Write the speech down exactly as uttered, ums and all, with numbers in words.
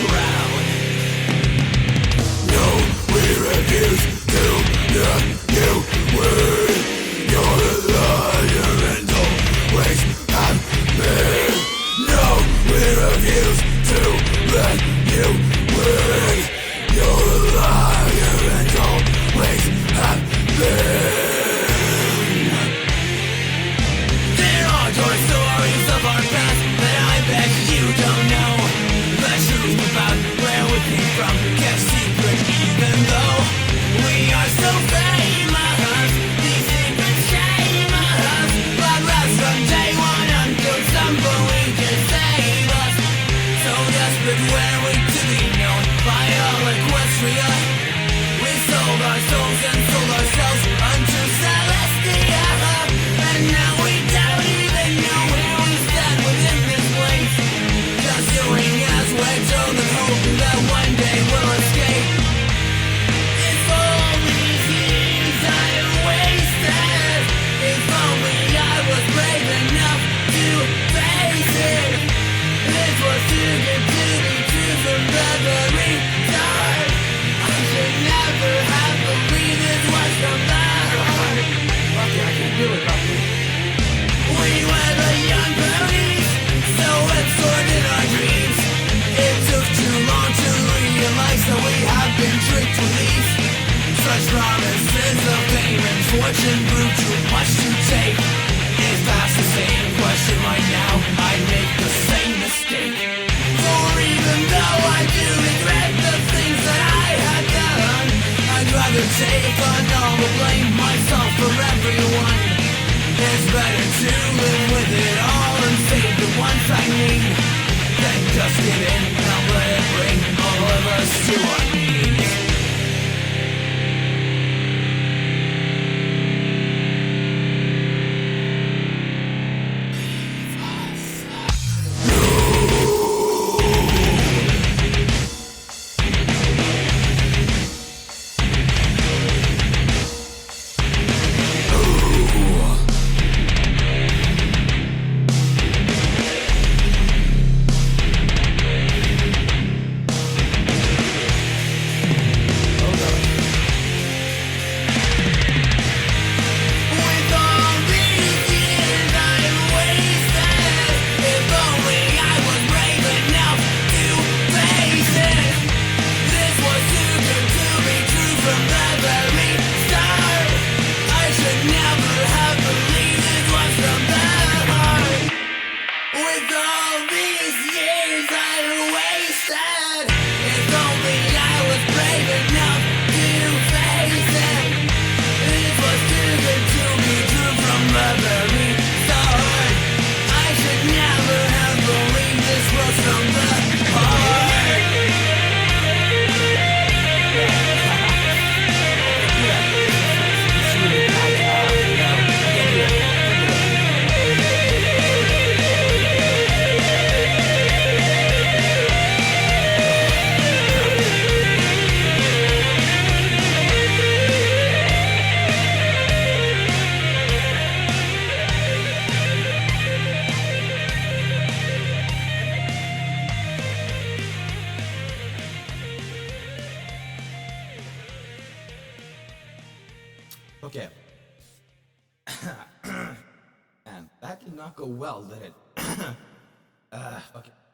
crowd. No, we refuse to let you win. You're a liar and always have been. No, we refuse to let you win. You're a liar and always have been. There are your stories of our past that I bet you don't know. The truth about where we came from kept secret even though we are so famous. These secrets shame us, but us from day one until someone can save us. So desperate were we to be known by all Equestria. We sold our souls and sold ourselves unto Celestia. And now we don't even know where we stand within this place. Just doing as we're told and hoping that one day we'll escape. If all these years I wasted, if only I was brave enough to face it. This was too good to be true from the very start. I should never have believed this was from the heart. Okay, I can do it properly. We were the young police, so absorbed in our dreams. It took too long to realize that we have been tricked to these. Such promises of fame and fortune proved too much to take. If asked the same question right now, I'd make the same mistake. For even though I do regret the things that I had done, I'd rather take on all the blame myself for everyone. It's better to live with it all and save the ones I need than just give in and let it bring all of us to our knees. Okay. Man, that did not go well, did it? uh, okay.